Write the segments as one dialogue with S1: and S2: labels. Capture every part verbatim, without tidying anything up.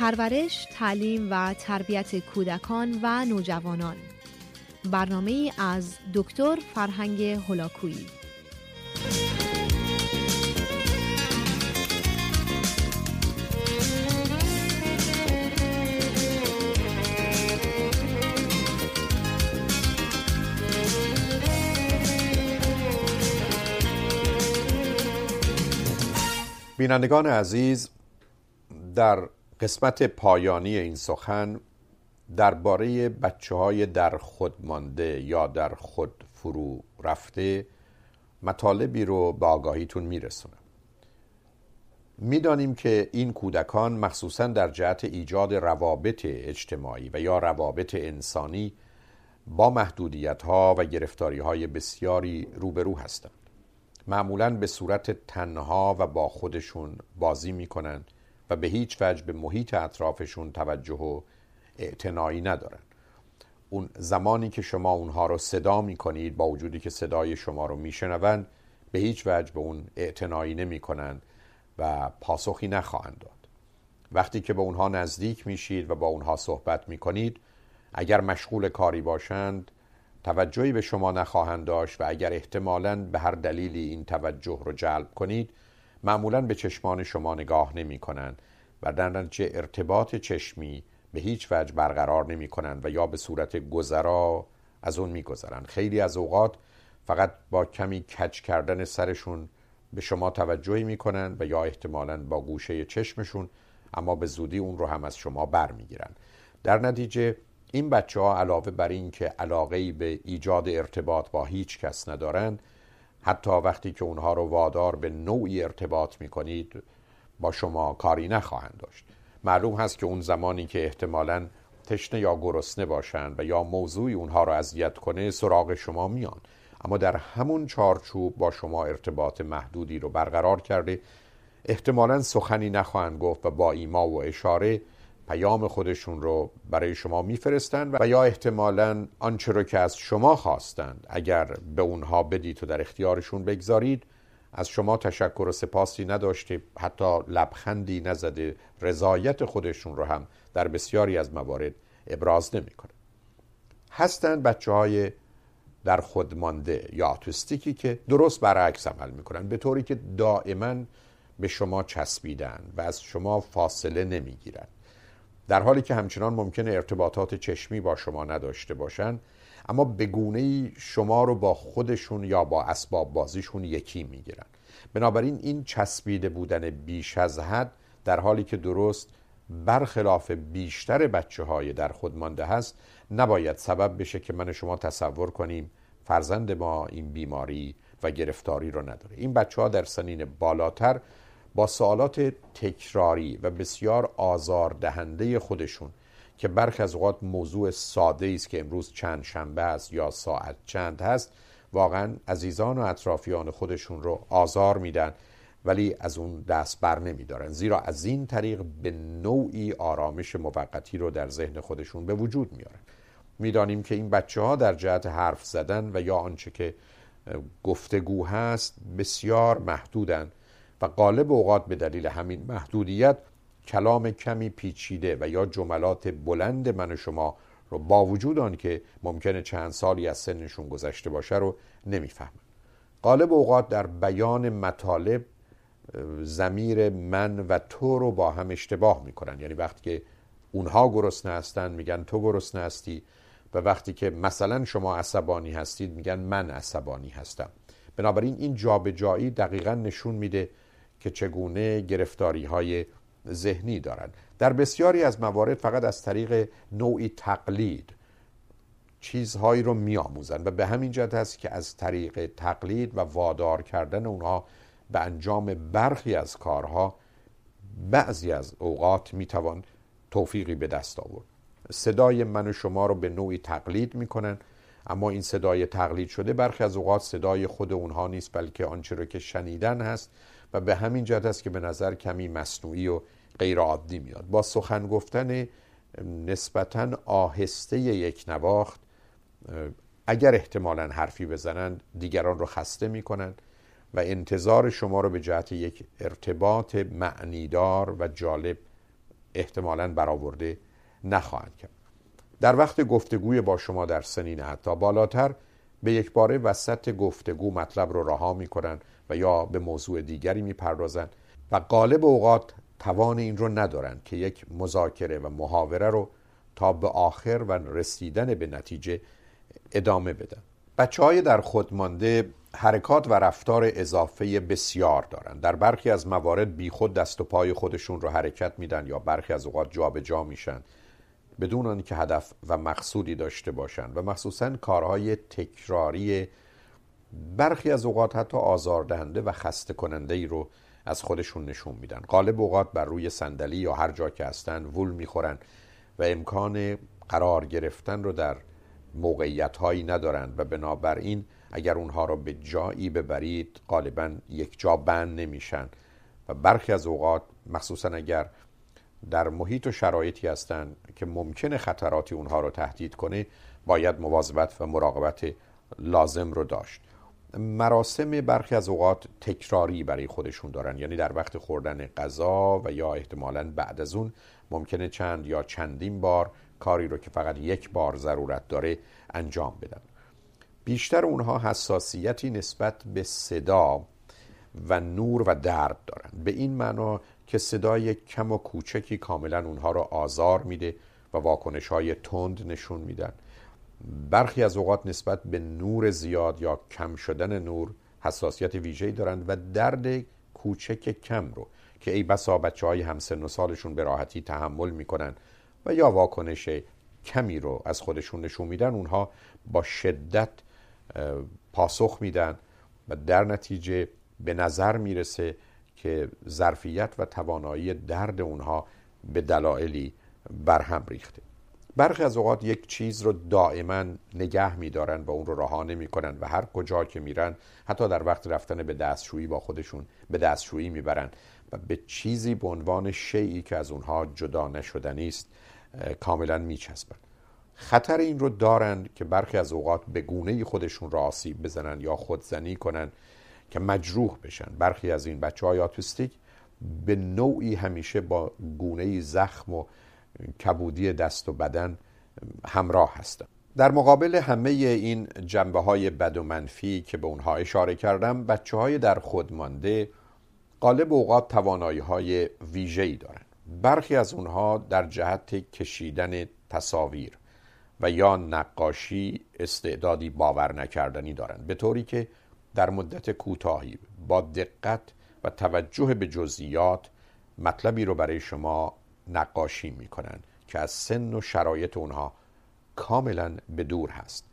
S1: پرورش، تعلیم و تربیت کودکان و نوجوانان. برنامه‌ای از دکتر فرهنگ هولاکویی.
S2: بینندگان عزیز، در قسمت پایانی این سخن درباره بچه‌های در خود مانده یا در خود فرو رفته مطالبی رو به آگاهیتون میرسونم. میدانیم که این کودکان مخصوصاً در جهت ایجاد روابط اجتماعی و یا روابط انسانی با محدودیت‌ها و گرفتاری‌های بسیاری روبرو هستند. معمولاً به صورت تنها و با خودشون بازی میکنن و به هیچ وجه به محیط اطرافشون توجه و اعتنایی ندارن. اون زمانی که شما اونها رو صدا میکنید، با وجودی که صدای شما رو میشنون، به هیچ وجه به اون اعتنایی نمیکنن و پاسخی نخواهند داد. وقتی که به اونها نزدیک میشید و با اونها صحبت میکنید، اگر مشغول کاری باشند توجهی به شما نخواهند داشت و اگر احتمالاً به هر دلیلی این توجه رو جلب کنید، معمولاً به چشمان شما نگاه نمی کنند و در نتیجه ارتباط چشمی به هیچ وجه برقرار نمی کنند و یا به صورت گذرا از اون می گذرند. خیلی از اوقات فقط با کمی کج کردن سرشون به شما توجهی می کنند و یا احتمالاً با گوشه چشمشون، اما به زودی اون رو هم از شما بر می گیرند. در نتیجه این بچه ها علاوه بر این که علاقه‌ای به ایجاد ارتباط با هیچ کس ندارن، حتی وقتی که اونها رو وادار به نوعی ارتباط میکنید با شما کاری نخواهند داشت. معلوم هست که اون زمانی که احتمالاً تشنه یا گرسنه باشن و یا موضوعی اونها رو اذیت کنه سراغ شما میان، اما در همون چارچوب با شما ارتباط محدودی رو برقرار کرده، احتمالاً سخنی نخواهند گفت و با ایما و اشاره پیام خودشون رو برای شما میفرستند و یا احتمالاً آنچه رو که از شما خواستند اگر به اونها بدید و در اختیارشون بگذارید، از شما تشکر و سپاسی نداشته، حتی لبخندی نزده، رضایت خودشون رو هم در بسیاری از موارد ابراز نمی‌کنند. هستند بچه‌های در خود مانده یا آتیستیکی که درست برعکس عمل می‌کنند، به طوری که دائما به شما چسبیدن و از شما فاصله نمی‌گیرند، در حالی که همچنان ممکنه ارتباطات چشمی با شما نداشته باشن، اما به گونه‌ای شما رو با خودشون یا با اسباب بازیشون یکی میگیرن. بنابراین این چسبیده بودن بیش از حد، در حالی که درست برخلاف بیشتر بچه‌های در خود مانده هست، نباید سبب بشه که من شما تصور کنیم فرزند ما این بیماری و گرفتاری رو نداره. این بچه‌ها در سنین بالاتر با سوالات تکراری و بسیار آزاردهنده خودشون که برخی از اوقات موضوع ساده است که امروز چند شنبه است یا ساعت چند هست، واقعا عزیزان و اطرافیان خودشون رو آزار میدن، ولی از اون دست بر نمیدارن، زیرا از این طریق به نوعی آرامش موقتی رو در ذهن خودشون به وجود میارن. میدانیم که این بچه ها در جهت حرف زدن و یا آنچه که گفتگو هست بسیار محدودن و غالب اوقات به دلیل همین محدودیت کلام کمی پیچیده و یا جملات بلند من و شما رو با وجود آن که ممکنه چند سالی از سنشون گذشته باشه رو نمیفهمن. غالب اوقات در بیان مطالب ضمیر من و تو رو با هم اشتباه میکنن، یعنی وقتی که اونها گرسنه هستن میگن تو گرسنه هستی و وقتی که مثلا شما عصبانی هستید میگن من عصبانی هستم. بنابراین این جابجایی دقیقاً نشون میده که چگونه گرفتاری های ذهنی دارن. در بسیاری از موارد فقط از طریق نوعی تقلید چیزهایی رو میآموزن و به همین جهت هست که از طریق تقلید و وادار کردن اونها به انجام برخی از کارها بعضی از اوقات میتوان توفیقی به دست آورد. صدای من و شما رو به نوعی تقلید میکنن، اما این صدای تقلید شده برخی از اوقات صدای خود اونها نیست، بلکه آنچه رو که شنیدن هست و به همین جهت است که به نظر کمی مصنوعی و غیر عادی میاد. با سخن گفتن نسبتاً آهسته یک نواخت اگر احتمالاً حرفی بزنند دیگران رو خسته میکنند و انتظار شما رو به جهت یک ارتباط معنیدار و جالب احتمالاً برآورده نخواهند کرد. در وقت گفتگوی با شما در سنین حتی بالاتر به یک باره وسط گفتگو مطلب رو رها میکنن و یا به موضوع دیگری میپردازن و غالب اوقات توان این رو ندارن که یک مذاکره و محاوره رو تا به آخر و رسیدن به نتیجه ادامه بدن. بچه‌های در خود مانده حرکات و رفتار اضافه بسیار دارن. در برخی از موارد بی خود دست و پای خودشون رو حرکت میدن یا برخی از اوقات جا به جا میشن بدون آنکه هدف و مقصودی داشته باشن و مخصوصاً کارهای تکراری برخی از اوقات حتی آزاردهنده و خسته کننده ای رو از خودشون نشون میدن. غالب اوقات بر روی صندلی یا هر جا که هستن وول میخورن و امکان قرار گرفتن رو در موقعیت هایی ندارن و بنابراین اگر اونها رو به جایی ببرید غالبا یک جا بند نمیشن و برخی از اوقات مخصوصا اگر در محیط و شرایطی هستن که ممکنه خطراتی اونها رو تهدید کنه باید مواظبت و مراقبت لازم رو داشت. مراسم برخی از اوقات تکراری برای خودشون دارن، یعنی در وقت خوردن غذا و یا احتمالاً بعد از اون ممکنه چند یا چندین بار کاری رو که فقط یک بار ضرورت داره انجام بدن. بیشتر اونها حساسیتی نسبت به صدا و نور و درد دارن، به این معنا که صدای کم و کوچکی کاملا اونها رو آزار میده و واکنش‌های تند نشون میدن. برخی از اوقات نسبت به نور زیاد یا کم شدن نور حساسیت ویژه‌ای دارن و درد کوچک کم رو که ای بسا بچه‌های همسن و سالشون به راحتی تحمل میکنن و یا واکنش کمی رو از خودشون نشون میدن اونها با شدت پاسخ میدن و در نتیجه به نظر میرسه که ظرفیت و توانایی درد اونها به دلایلی برهم ریخته. برخی از اوقات یک چیز رو دائما نگه میدارن و اون رو رها نمیکنن و هر کجا که میرن حتی در وقت رفتن به دستشویی با خودشون به دستشویی میبرن و به چیزی به عنوان شیئی که از اونها جدا نشدنی است کاملا میچسبن. خطر این رو دارن که برخی از اوقات به گونه‌ای خودشون را آسیب بزنن یا خودزنی کنن که مجروح بشن. برخی از این بچه‌های آتیستیک به نوعی همیشه با گونه‌ای زخم و کبودی دست و بدن همراه هستن. در مقابل همه این جنبه‌های بد و منفی که به اونها اشاره کردم، بچه‌های در خود مانده غالب اوقات توانایی‌های ویژه‌ای دارن. برخی از اونها در جهت کشیدن تصاویر و یا نقاشی استعدادی باور نکردنی دارن، به طوری که در مدت کوتاهی با دقت و توجه به جزئیات مطلبی رو برای شما نقاشی میکنن که از سن و شرایط اونها کاملا به دور هست.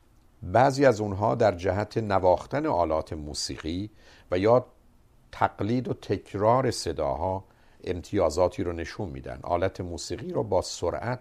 S2: بعضی از اونها در جهت نواختن آلات موسیقی و یا تقلید و تکرار صداها امتیازاتی رو نشون میدن. آلت موسیقی رو با سرعت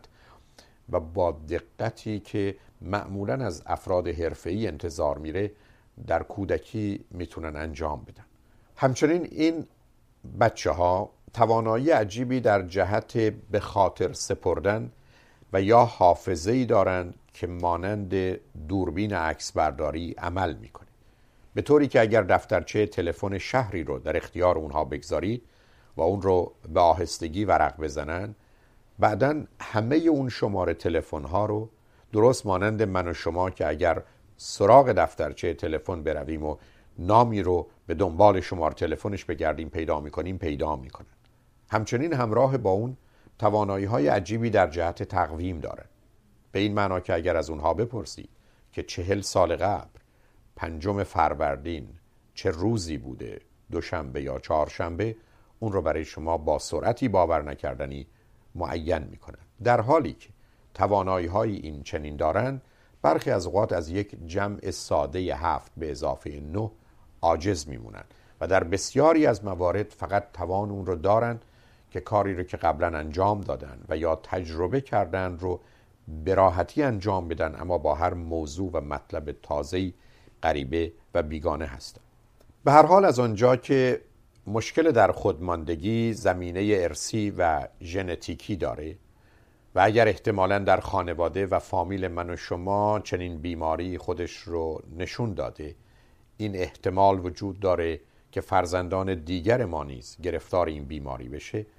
S2: و با دقتی که معمولا از افراد حرفه‌ای انتظار میره در کودکی میتونن انجام بدن. همچنین این بچه ها توانایی عجیبی در جهت به خاطر سپردن و یا حافظه‌ای دارند که مانند دوربین عکس برداری عمل میکنه، به طوری که اگر دفترچه تلفن شهری رو در اختیار اونها بگذارید و اون رو به آهستگی ورق بزنن، بعدن همه اون شماره تلفن ها رو درست مانند من و شما که اگر سراغ دفترچه تلفن برویم و نامی رو به دنبال شماره تلفنش بگردیم پیدا میکنیم پیدا میکنن. همچنین همراه با اون توانایی های عجیبی در جهت تقویم دارن، به این معنا که اگر از اونها بپرسید که چهل سال قبل پنجم فروردین چه روزی بوده، دوشنبه یا چهارشنبه، اون رو برای شما با سرعتی باور نکردنی معین میکنن. در حالی که توانایی های این چنین دارن، برخی از اوقات از یک جمع ساده هفت به اضافه نه عاجز میمونن و در بسیاری از موارد فقط توان اون رو دارن که کاری رو که قبلا انجام دادن و یا تجربه کردن رو به راحتی انجام بدن، اما با هر موضوع و مطلب تازه‌ای غریبه و بیگانه هستن. به هر حال از آنجا که مشکل در خودماندگی زمینه ارثی و ژنتیکی داره و اگر احتمالاً در خانواده و فامیل من و شما چنین بیماری خودش رو نشون داده، این احتمال وجود داره که فرزندان دیگر ما نیز گرفتار این بیماری بشه،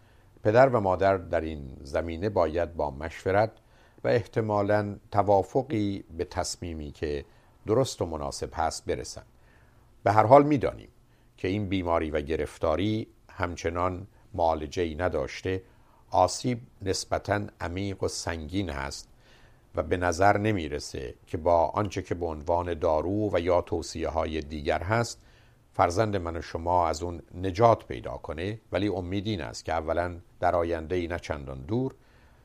S2: پدر و مادر در این زمینه باید با مشورت و احتمالاً توافقی به تصمیمی که درست و مناسب هست برسند. به هر حال می‌دانیم که این بیماری و گرفتاری همچنان معالجه‌ای نداشته، آسیب نسبتاً عمیق و سنگین است و به نظر نمیرسه که با آنچه که به عنوان دارو و یا توصیه‌های دیگر هست فرزند من و شما از اون نجات پیدا کنه. ولی امید این است که اولا در آینده‌ای نه چندان دور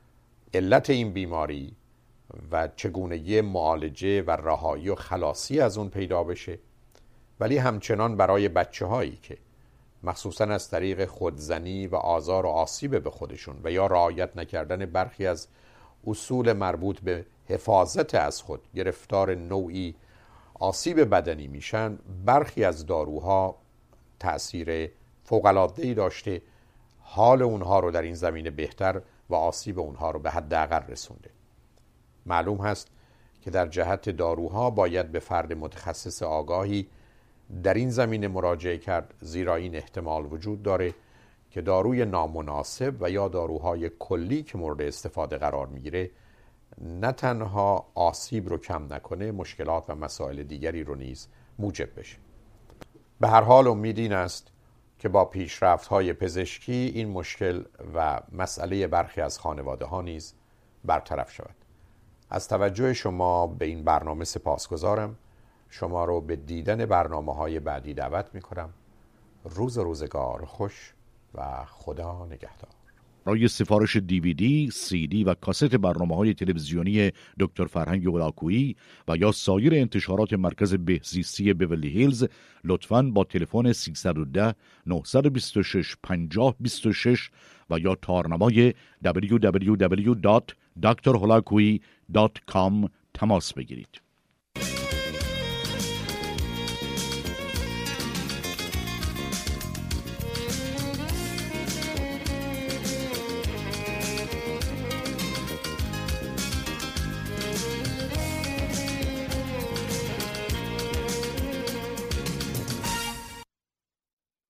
S2: علت این بیماری و چگونگی معالجه و رهایی و خلاصی از اون پیدا بشه، ولی همچنان برای بچه هایی که مخصوصاً از طریق خودزنی و آزار و آسیب به خودشون و یا رعایت نکردن برخی از اصول مربوط به حفاظت از خود گرفتار نوعی آسیب بدنی میشن، برخی از داروها تأثیر فوق‌العاده‌ای داشته، حال اونها رو در این زمینه بهتر و آسیب اونها رو به حداقل رسونده. معلوم هست که در جهت داروها باید به فرد متخصص آگاهی در این زمینه مراجعه کرد، زیرا این احتمال وجود داره که داروی نامناسب و یا داروهای کلی که مورد استفاده قرار میگیره نه تنها آسیب رو کم نکنه، مشکلات و مسائل دیگری رو نیز موجب بشه. به هر حال امید این است که با پیشرفت‌های پزشکی این مشکل و مسئله برخی از خانواده ها نیز برطرف شود. از توجه شما به این برنامه سپاسگزارم. شما رو به دیدن برنامه‌های بعدی دعوت می‌کنم. روز روزگار خوش و خدا نگهدار.
S3: برای سفارش دیویدی، سی دی و کاست برنامه‌های تلویزیونی دکتر فرهنگ هولاکویی و یا سایر انتشارات مرکز بهزیستی بیورلی هیلز لطفاً با تلفن سیصد و ده نهصد و بیست و شش پنجاه بیست و شش و یا تارنمای دبلیو دبلیو دبلیو دات دکتر هولاکویی دات کام تماس بگیرید.